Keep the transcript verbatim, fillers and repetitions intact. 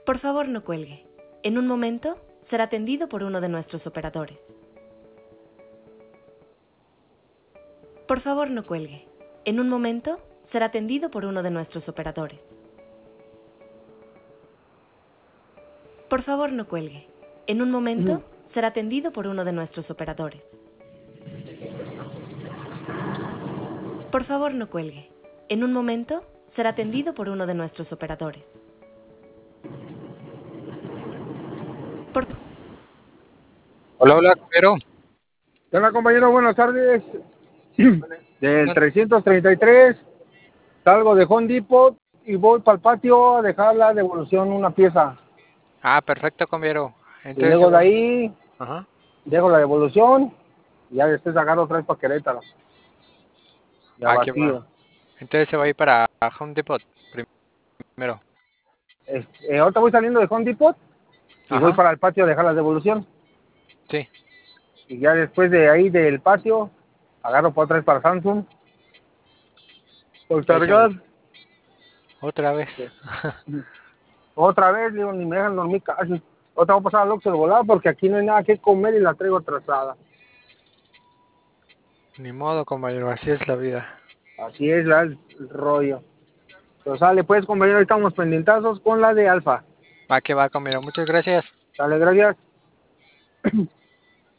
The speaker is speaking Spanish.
Por favor, no cuelgue. En un momento será atendido por uno de nuestros operadores. Por favor, no cuelgue. En un momento será atendido por uno de nuestros operadores. Por favor, no cuelgue. En un momento será atendido por uno de nuestros operadores. Por favor, no cuelgue. En un momento será atendido por uno de nuestros operadores. Por... Hola, hola, compañero. Hola, compañero, buenas tardes. Del No- trescientos treinta y tres, salgo de Home Depot y voy para el patio a dejar la devolución, una pieza. Ah, perfecto, compañero. Y Entonces se luego de va. ahí, Ajá. dejo la devolución y ya después agarro otra vez para Querétaro. Ya Ah, que va. vacío. Entonces se va a ir para Home Depot primero. Este, ahorita voy saliendo de Home Depot y voy Ajá. para el patio a dejar la devolución. Sí. Y ya después de ahí del patio, agarro para otra vez para Samsung. Por Entonces se va a cargar. ir otra vez. Otra vez, digo, ni me dejan dormir casi. Otra voy a pasar al Oxxo de volada porque aquí no hay nada que comer y la traigo atrasada. Ni modo, compañero. Así es la vida. Así es la, el rollo. Pero sale pues, compañero, ahí estamos pendientazos con la de Alfa. Va que va, compañero. Muchas gracias. Sale, gracias.